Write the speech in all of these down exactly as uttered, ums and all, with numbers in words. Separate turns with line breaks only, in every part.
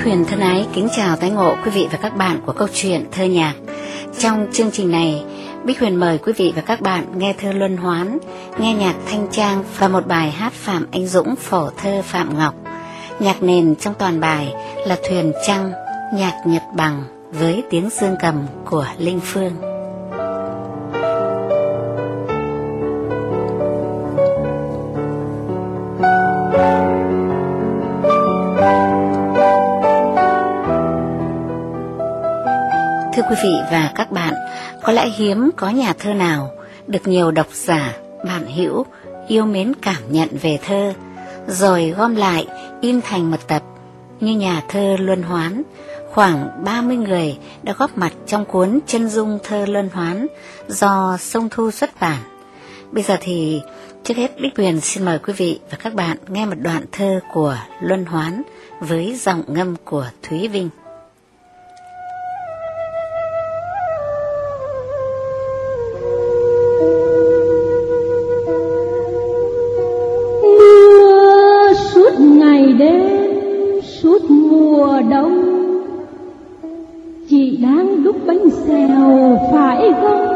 Huyền thân ái kính chào tái ngộ quý vị và các bạn của câu chuyện thơ nhạc. Trong chương trình này, Bích Huyền mời quý vị và các bạn nghe thơ Luân Hoán, nghe nhạc Thanh Trang và một bài hát Phạm Anh Dũng phổ thơ Phạm Ngọc. Nhạc nền trong toàn bài là Thuyền Trăng, nhạc Nhật Bằng với tiếng dương cầm của Linh Phương. Thưa quý vị và các bạn, có lẽ hiếm có nhà thơ nào được nhiều độc giả, bạn hữu yêu mến cảm nhận về thơ, rồi gom lại in thành một tập như nhà thơ Luân Hoán. Khoảng ba mươi người đã góp mặt trong cuốn Chân dung thơ Luân Hoán do Sông Thu xuất bản. Bây giờ thì trước hết Bích Huyền xin mời quý vị và các bạn nghe một đoạn thơ của Luân Hoán với giọng ngâm của Thúy Vinh.
Đêm suốt mùa đông chị đang đúc bánh xèo phải không?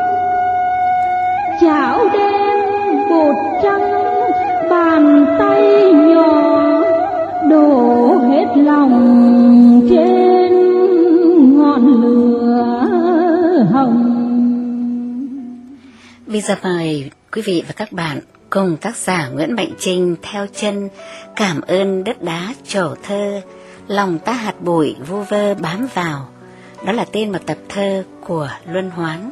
Chảo đen bột trắng bàn tay nhỏ đổ hết lòng trên ngọn lửa hồng.
Bây giờ mời quý vị và các bạn cùng tác giả Nguyễn Mạnh Trinh theo chân Cảm ơn đất đá trổ thơ, lòng ta hạt bụi vu vơ bám vào. Đó là tên một tập thơ của Luân Hoán.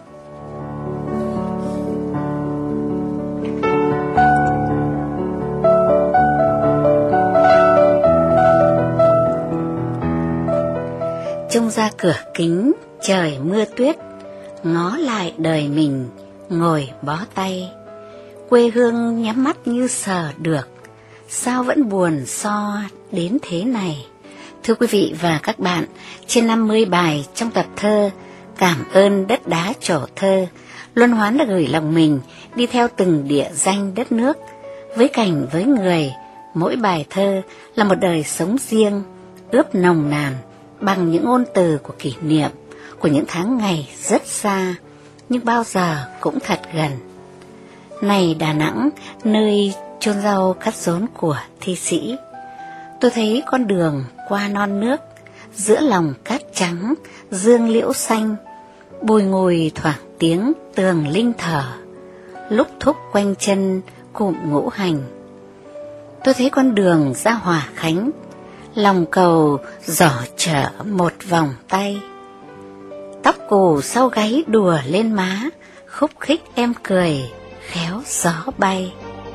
Trông ra cửa kính trời mưa tuyết, ngó lại đời mình ngồi bó tay. Quê hương nhắm mắt như sờ được, sao vẫn buồn so đến thế này. Thưa quý vị và các bạn, trên năm mươi bài trong tập thơ Cảm ơn đất đá trổ thơ, Luân Hoán đã gửi lòng mình đi theo từng địa danh đất nước. Với cảnh với người, mỗi bài thơ là một đời sống riêng, ướp nồng nàn bằng những ngôn từ của kỷ niệm, của những tháng ngày rất xa, nhưng bao giờ cũng thật gần. Này Đà Nẵng, nơi chôn rau cắt rốn của thi sĩ, tôi thấy con đường qua non nước, giữa lòng cát trắng, dương liễu xanh, bùi ngùi thoảng tiếng tường linh thở, lúc thúc quanh chân cụm ngũ hành. Tôi thấy con đường ra Hòa Khánh, lòng cầu giỏ chở một vòng tay. Tóc cù sau gáy đùa lên má, khúc khích em cười khéo gió bay.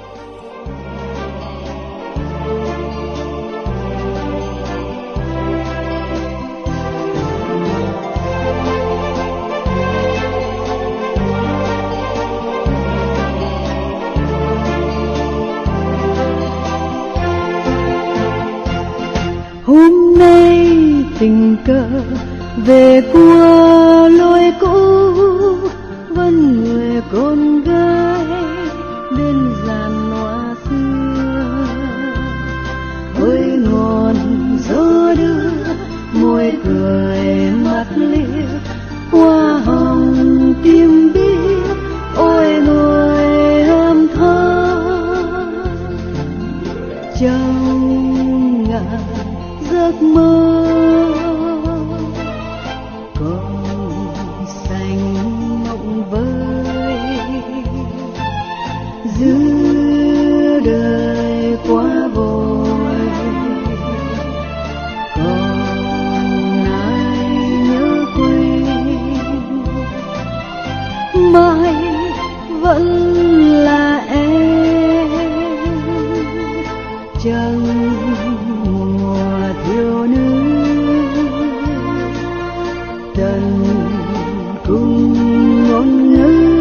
Hôm nay tình cờ về qua lối cũ, vẫn người con gái bên giàn hoa xưa. Ôi ngọn gió đưa môi cười mắt liếc qua hồng tim biết. Ôi người âm thầm trong ngàn giấc mơ, con xanh mộng vơi giữa đời quá vội. Còn ai nhớ quên mãi vẫn là em, chẳng mùa thiếu nữ tận cùng ngôn ngữ,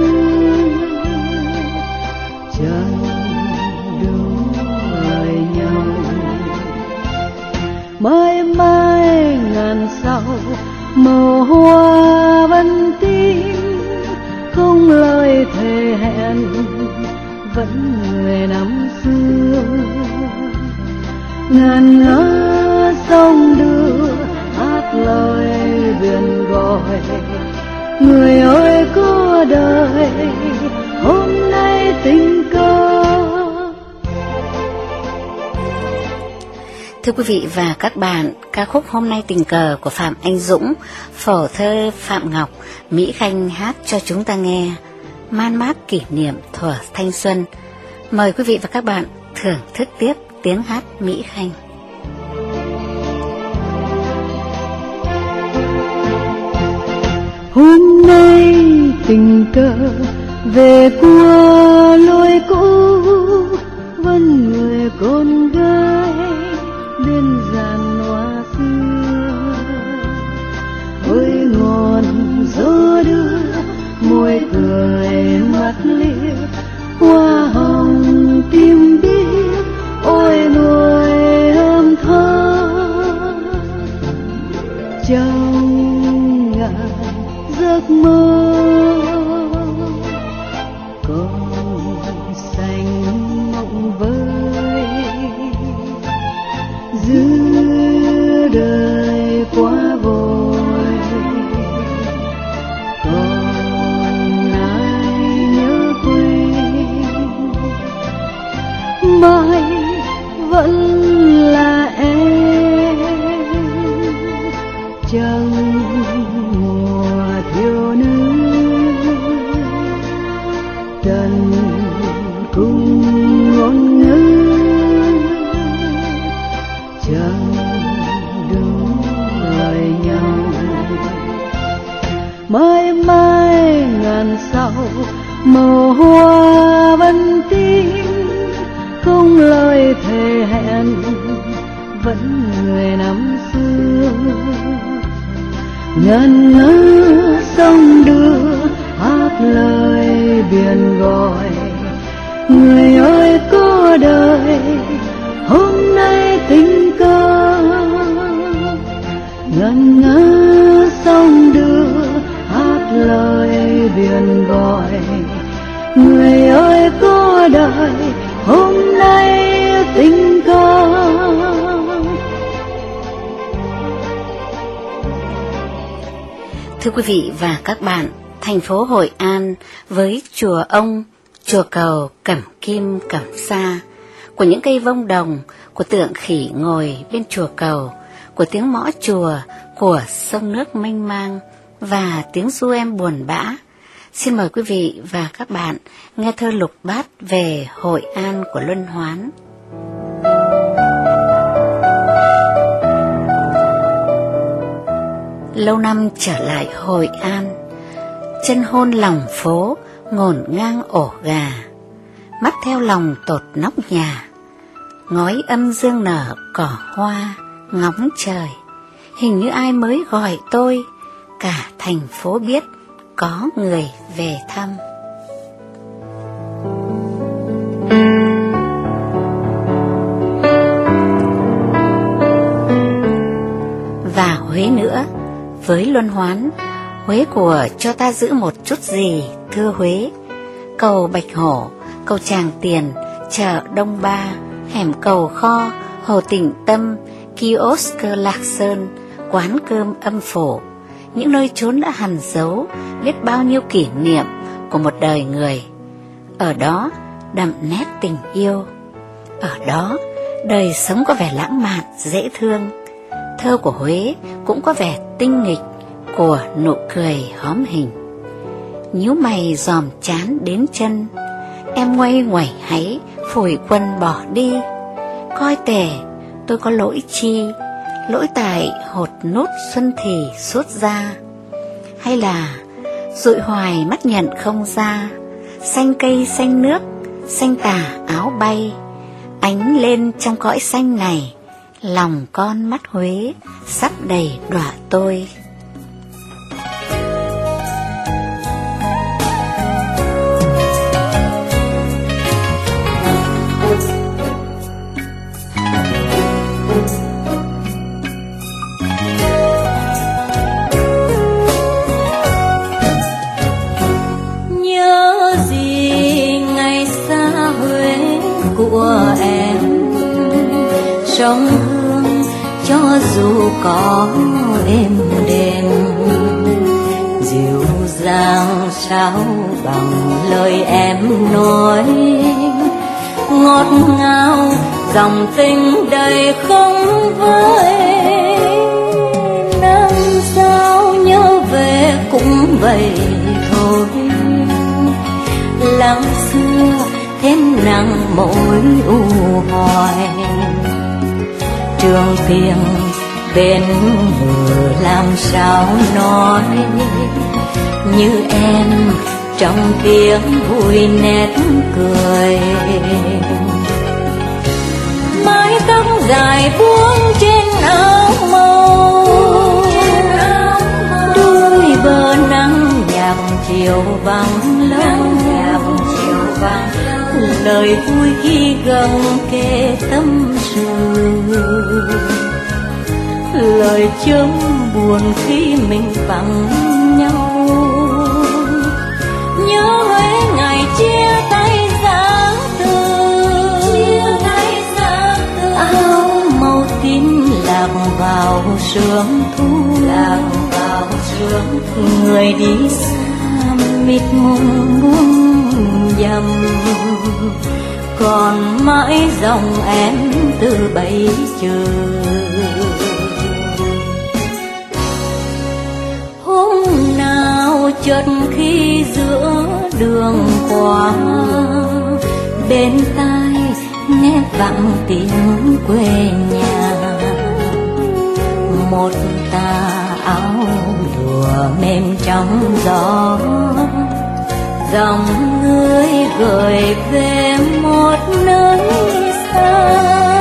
chẳng đúng lời nhau. Mãi mãi ngàn sau màu hoa vẫn tím, không lời thề hẹn vẫn người năm xưa. Ngàn ngỡ sông đưa đời, người ơi có đời hôm nay tình cờ.
Thưa quý vị và các bạn, ca khúc Hôm nay tình cờ của Phạm Anh Dũng, phổ thơ Phạm Ngọc, Mỹ Khanh hát cho chúng ta nghe, man mác kỷ niệm thuở thanh xuân. Mời quý vị và các bạn thưởng thức tiếp tiếng hát Mỹ Khanh.
Hôm nay tình cờ về qua lối cũ, vẫn người con gái bên giàn hoa xưa. Ôi ngọn gió đưa môi cười mắt liếc, hoa hồng tim biết ôi nuôi âm thơ. Trong ngàn giấc mơ còn xanh mộng vơi, giữa đời quá vội còn ai nhớ quên. Mãi vẫn là em chẳng mùa thiếu nữ, trần cung ngôn ngữ chẳng đúng lời nhau. Mãi mãi ngàn sau màu hoa vẫn tím, không lời thề hẹn vẫn người năm xưa. Ngần ngơ sông đưa hát lời biển gọi, người ơi có đời hôm nay tình cờ. Ngần ngơ sông đưa hát lời biển gọi, người ơi có đời hôm nay tình cờ.
Thưa quý vị và các bạn, thành phố Hội An với chùa Ông, chùa Cầu, Cẩm Kim, Cẩm Sa, của những cây vông đồng, của tượng khỉ ngồi bên chùa Cầu, của tiếng mõ chùa, của sông nước mênh mang và tiếng du em buồn bã. Xin mời quý vị và các bạn nghe thơ lục bát về Hội An của Luân Hoán. Lâu năm trở lại Hội An, chân hôn lòng phố ngổn ngang ổ gà, mắt theo lòng tột nóc nhà, ngói âm dương nở cỏ hoa ngóng trời. Hình như ai mới gọi tôi, cả thành phố biết có người về thăm. Và Huế nữa, với Luân Hoán, Huế của cho ta giữ một chút gì, thưa Huế. Cầu Bạch Hổ, cầu Tràng Tiền, chợ Đông Ba, hẻm cầu Kho, hồ Tĩnh Tâm, kiosk Lạc Sơn, quán cơm Âm Phổ, những nơi chốn đã hằn dấu biết bao nhiêu kỷ niệm của một đời người. Ở đó đậm nét tình yêu, ở đó đời sống có vẻ lãng mạn dễ thương. Thơ của Huế cũng có vẻ tinh nghịch của nụ cười hóm hình. Nhíu mày dòm chán đến chân, em ngoay ngoẩy háy phủi quần bỏ đi. Coi tể tôi có lỗi chi, lỗi tại hột nốt xuân thì suốt ra, hay là dụi hoài mắt nhận không ra. Xanh cây xanh nước, xanh tà áo bay, ánh lên trong cõi xanh này, lòng con mắt Huế sắp đầy đọa tôi.
Nhớ gì ngày xa Huế của em, sông Hương cho dù có êm đềm, dàng sao bằng lời em nói, ngọt ngào dòng tình đầy không vơi. Năm sao nhớ về cũng vậy thôi, lắng xưa thêm nặng mỗi u hoài. Trường tiền bên bờ làm sao nói, như em trong tiếng vui nét cười. Mái tóc dài buông trên áo màu, đôi bờ nắng nhạt chiều vắng lâu. Lời vui khi gần kề tâm sự, lời chớm buồn khi mình vắng nhau. Nhớ Huế ngày chia tay dáng từ, áo màu tím lạc vào sương thu, lạc vào sương người đi xa mịt mùng buông dầm. Còn mãi dòng em từ bấy giờ. Hôm nào chợt khi giữa đường qua, bên tai nghe vọng tiếng quê nhà. Một tà áo lụa mềm trong gió, dòng người gửi về một nơi xa.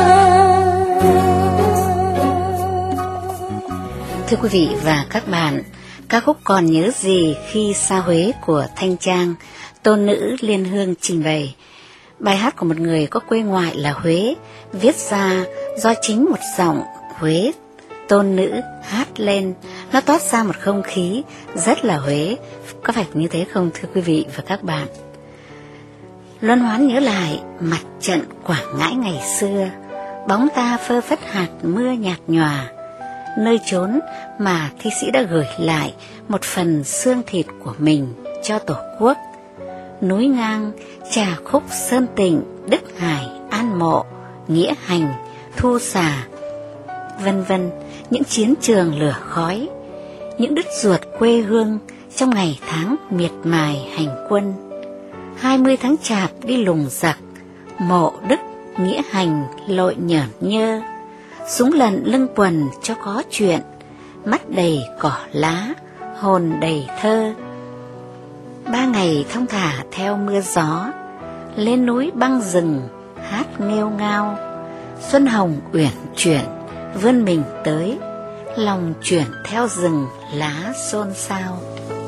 Thưa quý vị và các bạn, ca khúc Còn nhớ gì khi xa Huế của Thanh Trang, tôn nữ Liên Hương trình bày. Bài hát của một người có quê ngoại là Huế, viết ra do chính một giọng Huế tôn nữ hát lên, nó toát ra một không khí rất là Huế. Có phải như thế không thưa quý vị và các bạn? Luân hoán nhớ lại mặt trận Quảng Ngãi ngày xưa, bóng ta phơ phất hạt mưa nhạt nhòa, nơi chốn mà thi sĩ đã gửi lại một phần xương thịt của mình cho Tổ quốc. Núi ngang, Trà Khúc, Sơn Tịnh, Đức Hải, An Mộ, Nghĩa Hành, Thu Xà, vân vân, những chiến trường lửa khói, những đứt ruột quê hương trong ngày tháng miệt mài hành quân. Hai mươi tháng Chạp đi lùng giặc, Mộ Đức, Nghĩa Hành lội nhởn nhơ, súng lận lưng quần cho có chuyện, mắt đầy cỏ lá, hồn đầy thơ. Ba ngày thong thả theo mưa gió, lên núi băng rừng hát nghêu ngao. Xuân hồng uyển chuyển vươn mình tới, lòng chuyển theo rừng lá xôn xao.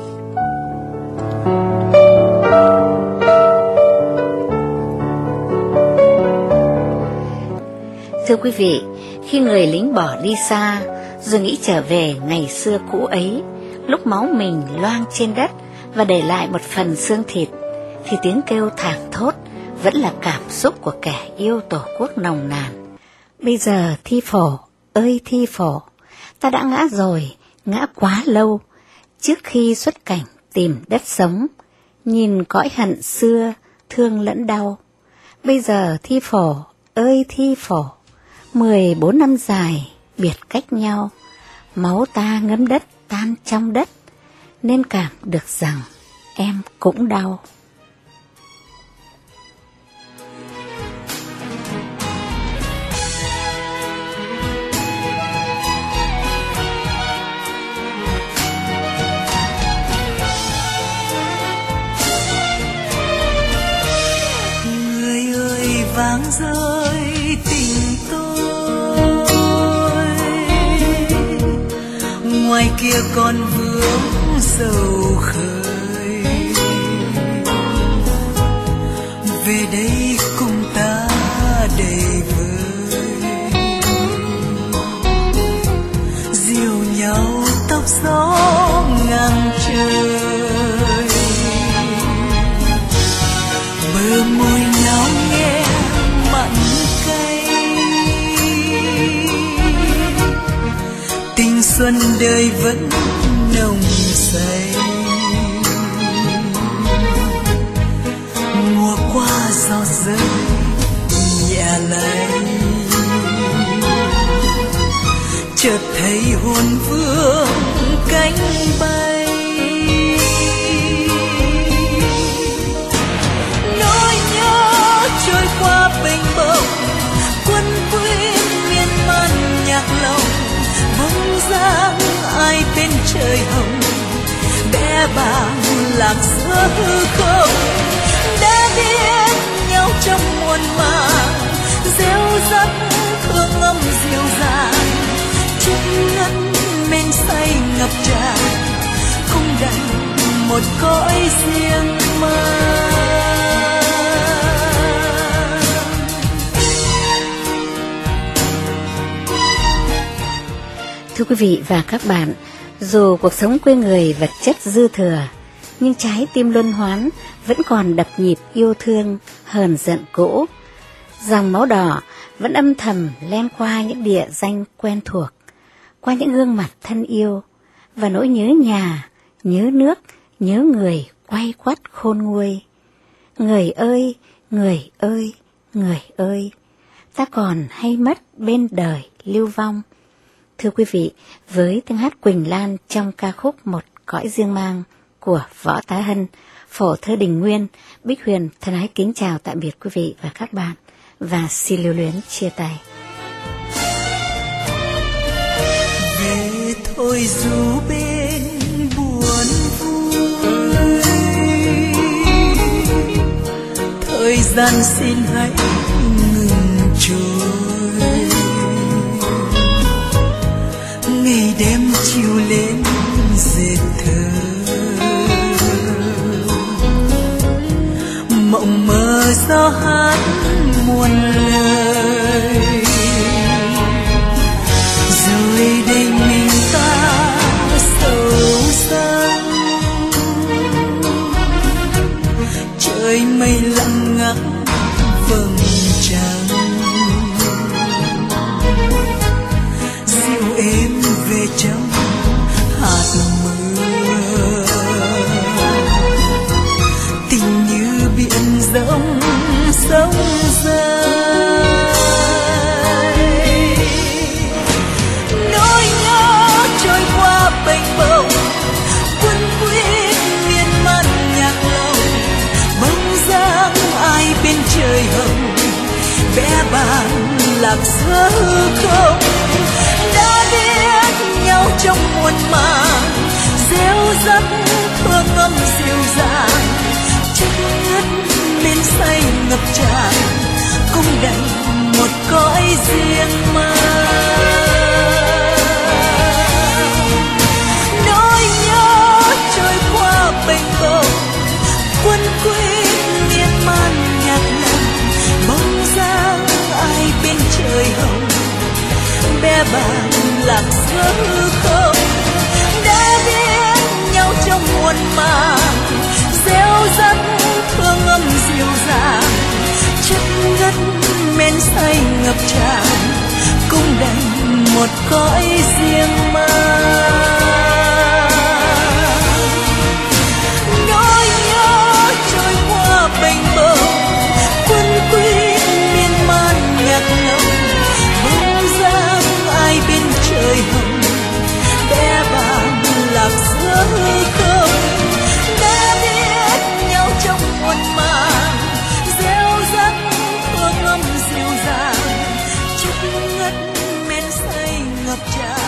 Thưa quý vị, khi người lính bỏ đi xa, rồi nghĩ trở về ngày xưa cũ ấy, lúc máu mình loang trên đất và để lại một phần xương thịt, thì tiếng kêu thảng thốt vẫn là cảm xúc của kẻ yêu Tổ quốc nồng nàn. Bây giờ Thi Phổ ơi Thi Phổ, ta đã ngã rồi, ngã quá lâu, trước khi xuất cảnh tìm đất sống, nhìn cõi hận xưa thương lẫn đau. Bây giờ Thi Phổ ơi Thi Phổ, mười bốn năm dài biệt cách nhau, máu ta ngấm đất tan trong đất, nên cảm được rằng em cũng đau.
Người ơi vang rơi tình tôi, ngoài kia còn vương sầu khơi, về đây cùng ta đầy vơi, dìu nhau tóc gió ngang trời, bờ môi nhau nghe mặn cay, tình xuân đời vẫn nồng say. gió rơi nhẹ lấy, chợt thấy hồn vương cánh bay. Nỗi nhớ trôi qua bềnh bồng, quân quýt miên man nhạc lòng, bóng dáng ai bên trời hồng, bé bàng làm giữa hư không. Đã biết nhau trong muôn màng, rêu rắt hương âm dịu dàng, chất ngất men say ngập tràn, không đành một cõi riêng mang.
Thưa quý vị và các bạn, dù cuộc sống quê người vật chất dư thừa, nhưng trái tim luân hoán vẫn còn đập nhịp yêu thương hờn giận cũ. Dòng máu đỏ vẫn âm thầm len qua những địa danh quen thuộc, qua những gương mặt thân yêu, và nỗi nhớ nhà, nhớ nước, nhớ người quay quắt khôn nguôi. Người ơi, người ơi, người ơi, ta còn hay mất bên đời lưu vong. Thưa quý vị, với tiếng hát Quỳnh Lan trong ca khúc Một Cõi Riêng Mang của Võ Tá Hân, phổ thơ Đình Nguyên, Bích Huyền thân ái kính chào tạm biệt quý vị và các bạn, và xin lưu luyến chia tay.
Về thôi dù bên buồn vui, thời gian xin hãy ngừng trôi, ngày đêm chiều lên dệt thơ, mộng mơ gió hát muôn lời, rồi đây mình ta sầu xa, trời mây lặng ngắt vầng trăng, dịu êm về trong hạt mưa, tình như biển rộng sông dài. Nỗi nhớ trôi qua bềnh bồng, quân quýt miên man nhạc lòng, bóng dáng ai bên trời hồng, bé bàng lạc giữa hư không. Đã biết nhau trong muôn màng, rêu rắt hương âm dịu dàng, chất ngất men say ngập tràn, cũng đành một cõi riêng mang. Nỗi nhớ trôi qua bềnh bồng, quân quýt miên man nhạc lòng, bóng dáng ai bên trời hồng, bé bàng lạc giữa hư không. Đã biết nhau trong muôn màng, rêu rắt hương âm dịu dàng, chất ngất men say ngập tràn, cũng đành một cõi riêng mang. Nỗi nhớ trôi qua bềnh bồng, quân quýt miên man nhạc ngầm, bóng dáng ai bên trời hồng, bé bàng lạc giữa hư không. Đã biết nhau trong muôn màng, rêu rắt hương âm dịu dàng, chất ngất men say ngập tràn.